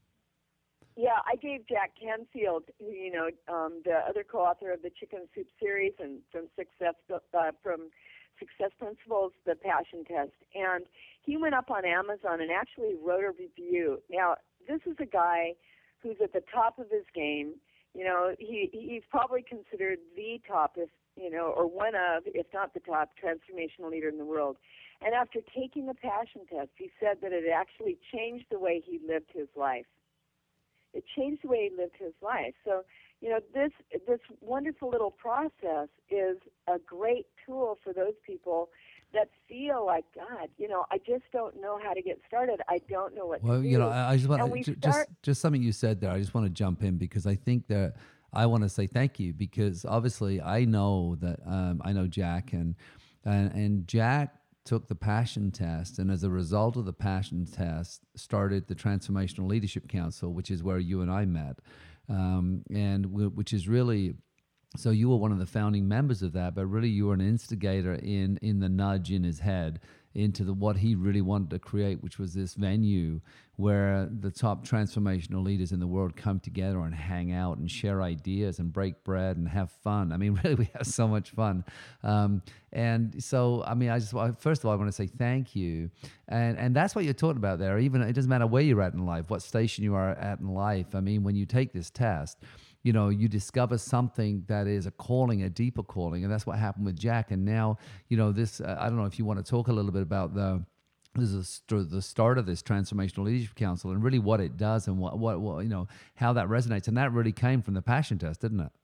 Yeah, I gave Jack Canfield, who, you know, um, the other co-author of the Chicken Soup series and from Success uh, from Success Principles, the Passion Test, and he went up on Amazon and actually wrote a review. Now, this is a guy who's at the top of his game. You know, he he's probably considered the top, if you know, or one of, if not the top, transformational leader in the world. And after taking the Passion Test, he said that it actually changed the way he lived his life. It changed the way he lived his life. So, you know, this this wonderful little process is a great tool for those people that feel like, God, you know, I just don't know how to get started. I don't know what Well, to do. you know, I, I just want And to we just start- just something you said there. I just want to jump in because I think that I want to say thank you, because obviously I know that um, I know Jack and and and Jack took the Passion Test, and as a result of the Passion Test, started the Transformational Leadership Council, which is where you and I met, um, and w- which is really. So you were one of the founding members of that, but really you were an instigator in in the nudge in his head into the what he really wanted to create, which was this venue where the top transformational leaders in the world come together and hang out and share ideas and break bread and have fun. I mean, really, we have so much fun. Um, and so, I mean, I just first of all, I want to say thank you, and and that's what you're talking about there. Even it doesn't matter where you're at in life, what station you are at in life. I mean, when you take this test, you know, you discover something that is a calling, a deeper calling, and that's what happened with Jack. And now, you know, this, uh, I don't know if you want to talk a little bit about the, this is st- the start of this Transformational Leadership Council and really what it does and what, what, what, you know, how that resonates. And that really came from the Passion Test, didn't it?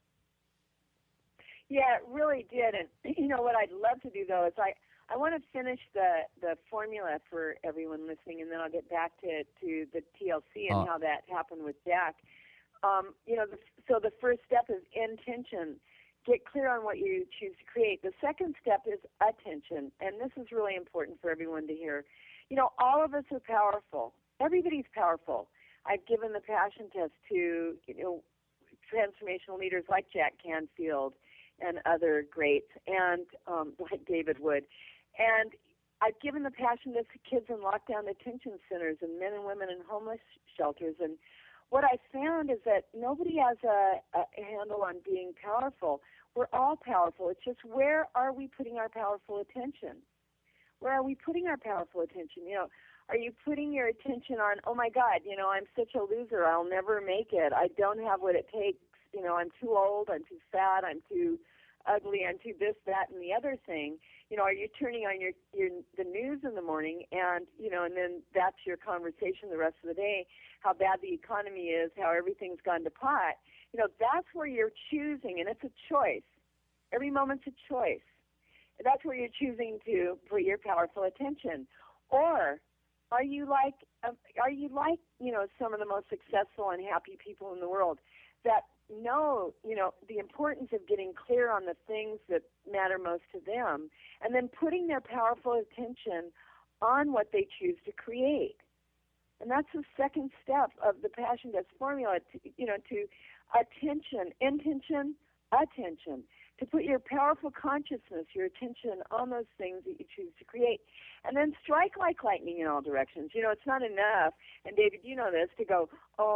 Yeah, it really did. And, you know, what I'd love to do, though, is I, I want to finish the, the formula for everyone listening, and then I'll get back to, to the T L C and Oh. how that happened with Jack. Um, you know, the, so the first step is intention. Get clear on what you choose to create. The second step is attention, and this is really important for everyone to hear. You know, all of us are powerful. Everybody's powerful. I've given the Passion Test to, you know, transformational leaders like Jack Canfield and other greats, and um, like David Wood. And I've given the Passion Test to kids in lockdown detention centers and men and women in homeless shelters. And what I found is that nobody has a, a handle on being powerful. We're all powerful. It's just, where are we putting our powerful attention? Where are we putting our powerful attention? You know, are you putting your attention on, oh my God, you know, I'm such a loser, I'll never make it, I don't have what it takes, you know, I'm too old, I'm too fat, I'm too ugly, I'm too this, that, and the other thing? You know, are you turning on your, your the news in the morning and, you know, and then that's your conversation the rest of the day, how bad the economy is, how everything's gone to pot? You know, that's where you're choosing, and it's a choice. Every moment's a choice. That's where you're choosing to put your powerful attention. Or are you like, uh, are you like, you know, some of the most successful and happy people in the world that know, you know, the importance of getting clear on the things that matter most to them, and then putting their powerful attention on what they choose to create? And that's the second step of the Passion Test formula, to, you know, to attention, intention, attention, to put your powerful consciousness, your attention on those things that you choose to create. And then strike like lightning in all directions. You know, it's not enough, and David, you know this, to go,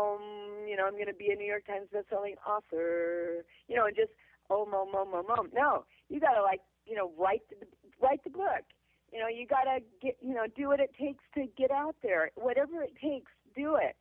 um, you know, I'm going to be a New York Times bestselling author, you know, and just, oh, mom, mom, mom, mom. No, you got to, like, you know, write the, write the book. You know, you got to get, you know, do what it takes to get out there. Whatever it takes, do it.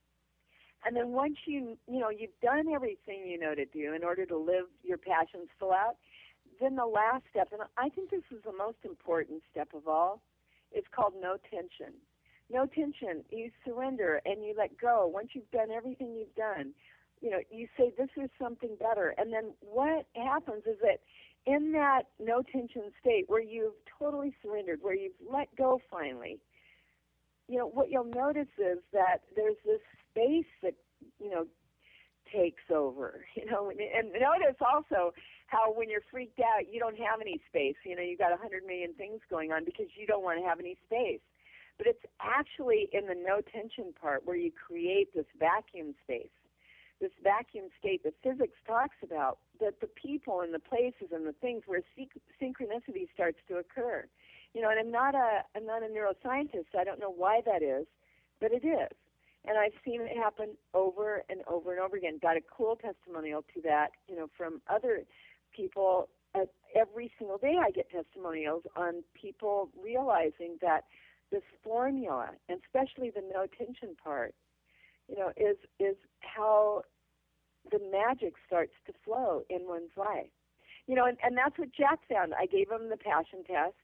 And then once you, you know, you've done everything you know to do in order to live your passions full out, then the last step, and I think this is the most important step of all, it's called no tension. No tension. You surrender and you let go. Once you've done everything you've done, you know, you say, this is something better. And then what happens is that in that no tension state where you've totally surrendered, where you've let go finally, you know, what you'll notice is that there's this space that, you know, takes over. You know, and, and notice also how when you're freaked out, you don't have any space. You know, you've got a hundred million things going on because you don't want to have any space. But it's actually in the no tension part where you create this vacuum space, this vacuum state that physics talks about, that the people and the places and the things where synchronicity starts to occur. You know, and I'm not a I'm not a neuroscientist. So I don't know why that is, but it is. And I've seen it happen over and over and over again. Got a cool testimonial to that, you know, from other people. Uh, every single day I get testimonials on people realizing that this formula, and especially the no tension part, you know, is is how the magic starts to flow in one's life. You know, and, and that's what Jack found. I gave him the passion test.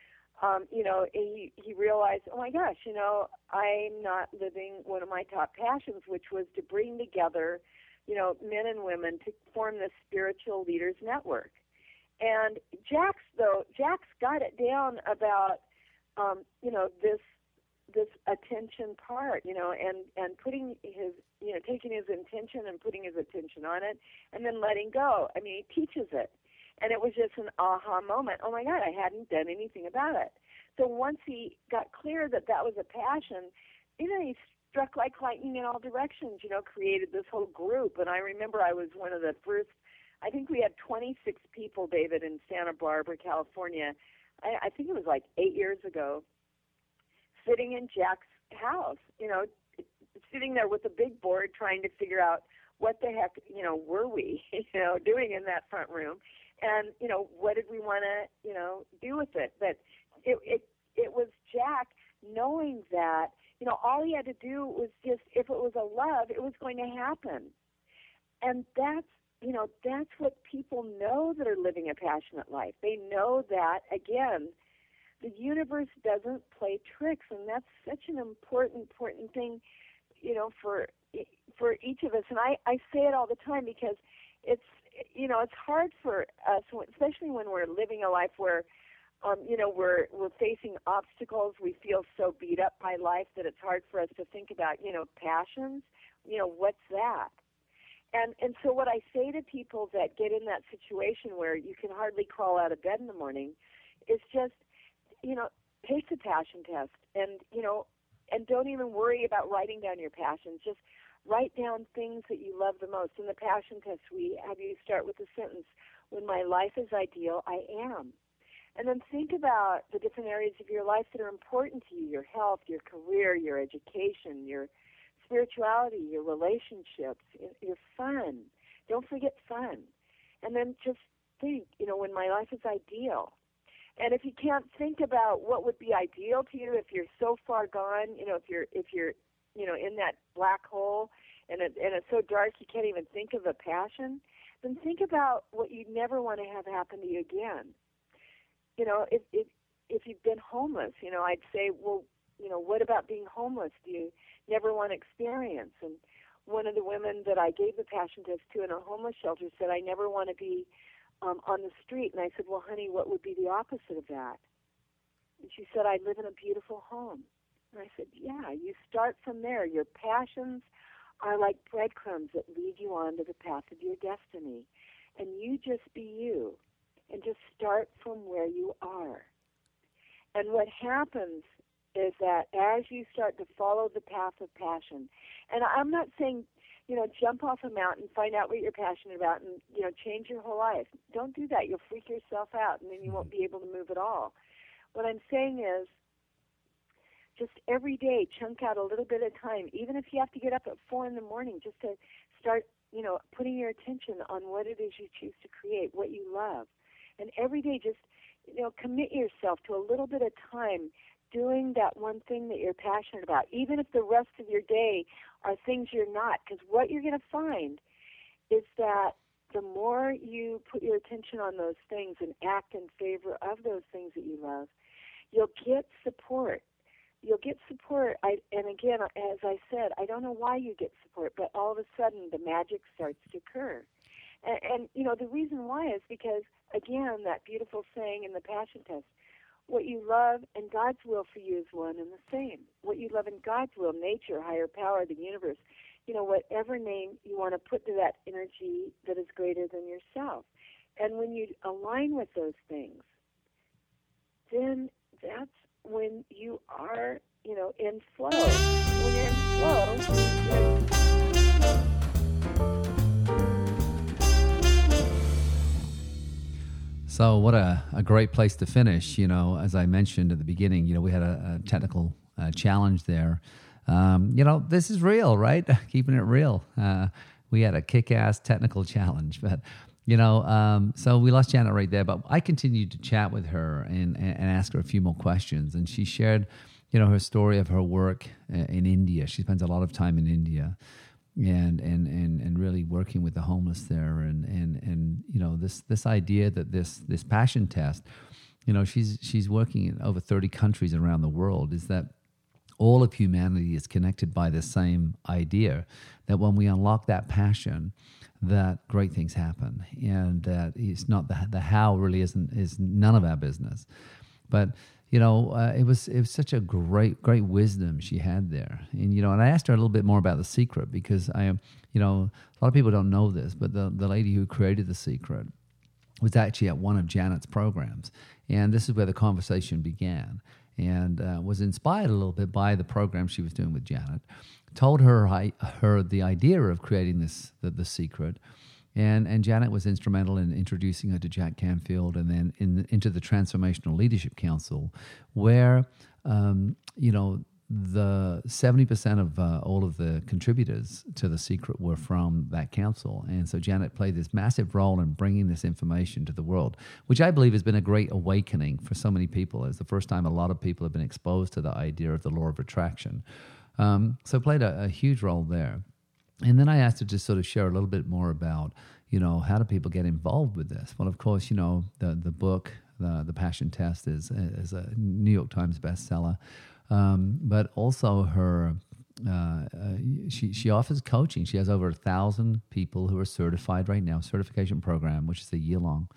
Um, you know, he, he realized, oh my gosh, you know, I'm not living one of my top passions, which was to bring together, you know, men and women to form this spiritual leaders network. And Jack's, though, Jack's got it down about, um, you know, this this attention part, you know, and, and putting his, you know, taking his intention and putting his attention on it and then letting go. I mean, he teaches it. And it was just an aha moment. Oh, my God, I hadn't done anything about it. So once he got clear that that was a passion, you know, he struck like lightning in all directions, you know, created this whole group. And I remember I was one of the first, I think we had twenty-six people, David, in Santa Barbara, California. I, I think it was like eight years ago, sitting in Jack's house, you know, sitting there with a big board trying to figure out what the heck, you know, were we, you know, doing in that front room. And, you know, what did we want to, you know, do with it? But it, it it was Jack knowing that, you know, all he had to do was just, if it was a love, it was going to happen. And that's, you know, that's what people know that are living a passionate life. They know that, again, the universe doesn't play tricks, and that's such an important, important thing, you know, for for each of us. And I, I say it all the time because it's, you know, it's hard for us, especially when we're living a life where, um, you know, we're we're facing obstacles. We feel so beat up by life that it's hard for us to think about, you know, passions. You know, what's that? And and so what I say to people that get in that situation where you can hardly crawl out of bed in the morning is just, you know, take the passion test, and you know, and don't even worry about writing down your passions. Just write down things that you love the most. In the passion test, we have you start with the sentence, when my life is ideal, I am. And then think about the different areas of your life that are important to you, your health, your career, your education, your spirituality, your relationships, your fun. Don't forget fun. And then just think, you know, when my life is ideal. And if you can't think about what would be ideal to you, if you're so far gone, you know, if you're if you're you know, in that black hole, and, it, and it's so dark you can't even think of a passion, then think about what you never want to have happen to you again. You know, if, if, if you've been homeless, you know, I'd say, well, you know, what about being homeless? Do you never want to experience? And one of the women that I gave the passion test to in a homeless shelter said, I never want to be um, on the street. And I said, well, honey, what would be the opposite of that? And she said, I live in a beautiful home. And I said, yeah, you start from there. Your passions are like breadcrumbs that lead you on to the path of your destiny. And you just be you and just start from where you are. And what happens is that as you start to follow the path of passion, and I'm not saying, you know, jump off a mountain, find out what you're passionate about, and, you know, change your whole life. Don't do that. You'll freak yourself out, and then you won't be able to move at all. What I'm saying is, just every day, chunk out a little bit of time, even if you have to get up at four in the morning, just to start, you know, putting your attention on what it is you choose to create, what you love. And every day, just, you know, commit yourself to a little bit of time doing that one thing that you're passionate about, even if the rest of your day are things you're not. Because what you're going to find is that the more you put your attention on those things and act in favor of those things that you love, you'll get support. You'll get support. I, and again, as I said, I don't know why you get support, but all of a sudden the magic starts to occur. And, and you know, the reason why is because, again, that beautiful saying in the Passion Test, what you love and God's will for you is one and the same. What you love in God's will, nature, higher power, the universe, you know, whatever name you want to put to that energy that is greater than yourself. And when you align with those things, then that's when you are, you know, in flow. When you're in flow, you're So what a, a great place to finish. You know, as I mentioned at the beginning, you know, we had a, a technical uh, challenge there. Um, you know, this is real, right? Keeping it real. Uh, we had a kick-ass technical challenge, but, you know, um, so we lost Janet right there, but I continued to chat with her and, and, and ask her a few more questions. And she shared, you know, her story of her work in India. She spends a lot of time in India. And, and and and really working with the homeless there, and and and you know this this idea that this this passion test, you know, she's she's working in over thirty countries around the world, is that all of humanity is connected by the same idea that when we unlock that passion, that great things happen, and that it's not the the how really isn't is none of our business, but. You know, uh, it was it was such a great great wisdom she had there, and you know, and I asked her a little bit more about The Secret, because I am, you know, a lot of people don't know this, but the the lady who created The Secret was actually at one of Janet's programs, and this is where the conversation began, and uh, was inspired a little bit by the program she was doing with Janet. Told her I, her the idea of creating this the, the Secret. And and Janet was instrumental in introducing her to Jack Canfield, and then in, into the Transformational Leadership Council, where um, you know the seventy percent of uh, all of the contributors to The Secret were from that council, and so Janet played this massive role in bringing this information to the world, which I believe has been a great awakening for so many people. It's the first time a lot of people have been exposed to the idea of the law of attraction. Um, so played a, a huge role there. And then I asked her to sort of share a little bit more about, you know, how do people get involved with this? Well, of course, you know, the the book, the the Passion Test, is is a New York Times bestseller, um, but also her uh, uh, she she offers coaching. She has over a thousand people who are certified right now, certification program, which is a year long,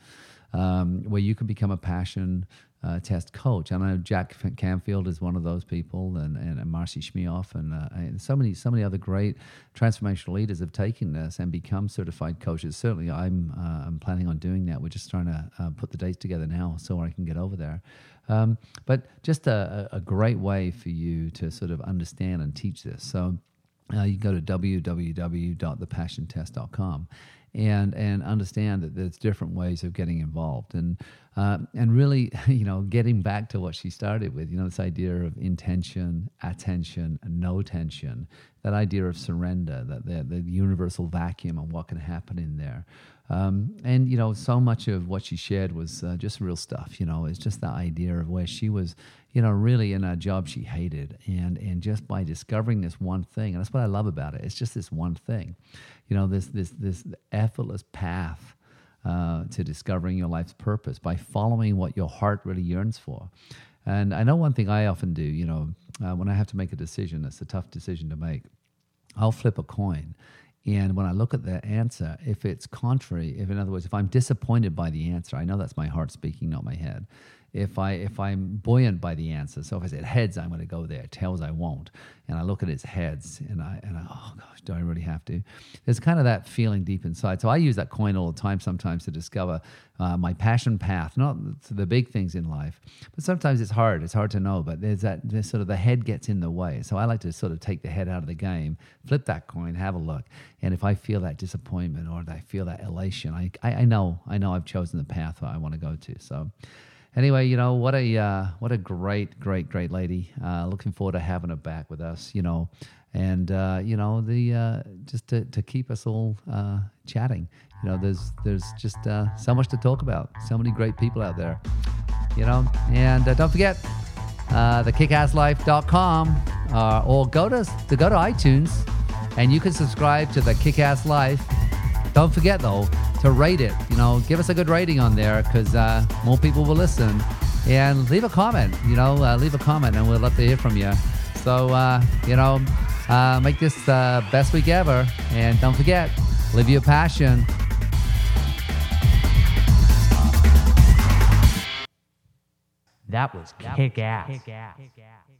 um, where you can become a passion Uh, test coach. And I know Jack Canfield is one of those people, and, and, and Marcy Shmioff, and, uh, and so many so many other great transformational leaders have taken this and become certified coaches. Certainly, I'm uh, I'm planning on doing that. We're just trying to uh, put the dates together now so I can get over there. Um, but just a, a great way for you to sort of understand and teach this. So uh, you can go to w w w dot the passion test dot com. And and understand that there's different ways of getting involved, and uh, and really, you know, getting back to what she started with, you know, this idea of intention, attention, and no tension, that idea of surrender, that the, the universal vacuum and what can happen in there. Um, and, you know, so much of what she shared was uh, just real stuff, you know, it's just the idea of where she was, you know, really in a job she hated. And, and just by discovering this one thing, and that's what I love about it, it's just this one thing, you know, this, this, this effortless path uh, to discovering your life's purpose by following what your heart really yearns for. And I know one thing I often do, you know, uh, when I have to make a decision, it's a tough decision to make, I'll flip a coin. And when I look at the answer, if it's contrary, if in other words, if I'm disappointed by the answer, I know that's my heart speaking, not my head. If I if I'm buoyant by the answer, so if I said heads, I'm going to go there. Tails, I won't. And I look at its heads, and I and I oh gosh, do I really have to? There's kind of that feeling deep inside. So I use that coin all the time, sometimes to discover uh, my passion path, not the big things in life, but sometimes it's hard. It's hard to know. But there's that there's sort of the head gets in the way. So I like to sort of take the head out of the game, flip that coin, have a look, and if I feel that disappointment or I feel that elation, I I, I know I know I've chosen the path I want to go to. So. Anyway, you know, what a uh, what a great, great, great lady. Uh, looking forward to having her back with us, you know, and, uh, you know, the uh, just to, to keep us all uh, chatting. You know, there's there's just uh, so much to talk about, so many great people out there, you know. And uh, don't forget, uh, the kick ass life dot com, uh, or go to, to go to iTunes, and you can subscribe to the Kick-Ass Life. Don't forget, though, to rate it. You know, give us a good rating on there, because uh, more people will listen. And leave a comment, you know, uh, leave a comment, and we'd love to hear from you. So, uh, you know, uh, make this the uh, best week ever. And don't forget, live your passion. That was kick-ass. Kick-ass.